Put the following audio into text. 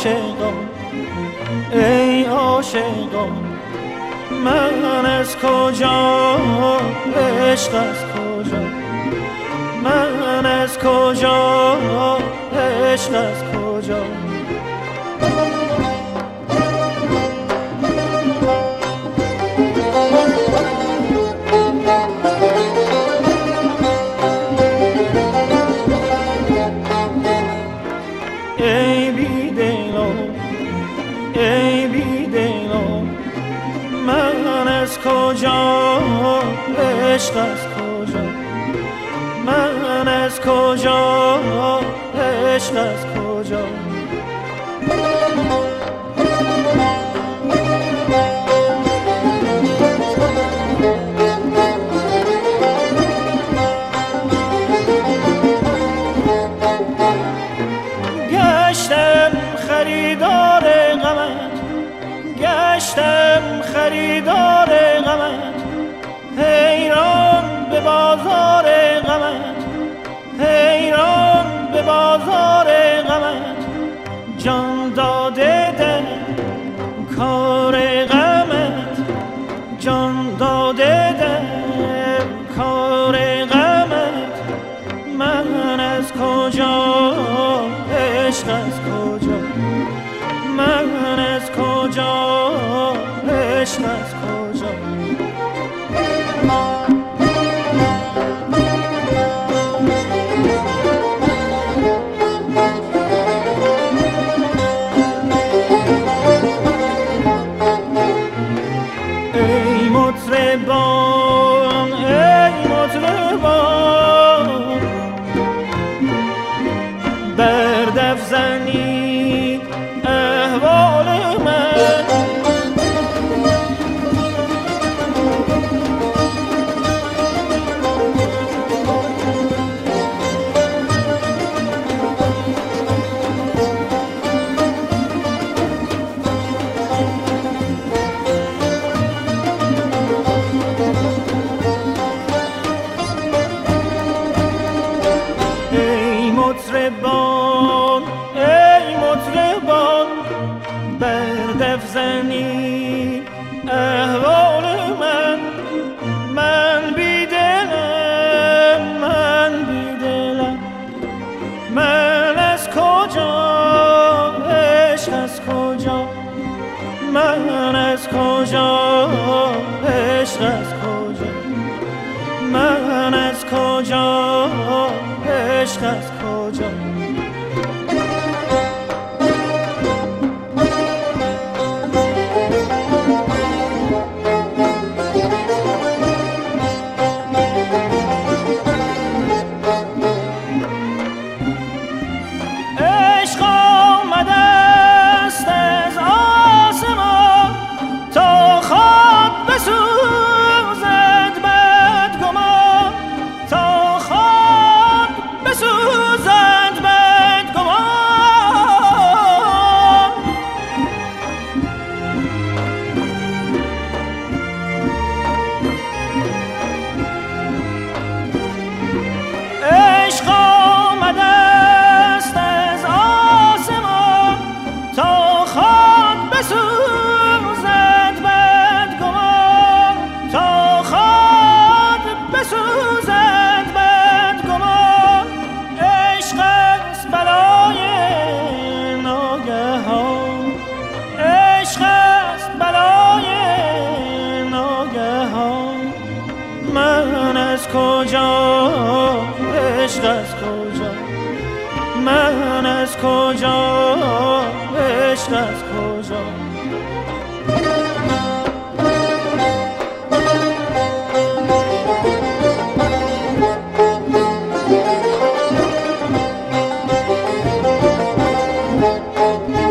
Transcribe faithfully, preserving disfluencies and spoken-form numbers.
عاشقان ای عاشقان من از کجا عشق از کجا من از کجا عشق از کجا ای بی دلان ای بی دلان من از کجا عشق از کجا من از کجا عشق از کجا گشتم خریدار غمت گشتم خریدار غمت حیران به بازار غمت حیران به بازار غمت جان داده دل کار غمت جان داده دل کار غمت من از کجا عشق از کجا من از کجا عشق از کجا ای مطربان ای مطربان بر دف زنید احوال من ای مطربان ای مطربان بر دف زنید احوال من من بی دلم من بی دلم من از کجا عشق از کجا من از کجا عشق از کجا من از کجا عشق از کجا عشق آمده است از آسمان تا خواب بسوزد بدگمان تا خواب بسوزد بدگمان عشق آمده است از آسمان تا خواب بسوزد بدگمان تا خواب بسوزد بدگمان عشق است بلای ناگهان عشق است بلای ناگهان من از کجا عشق از کجا من از کجا عشق از کجا Thank you.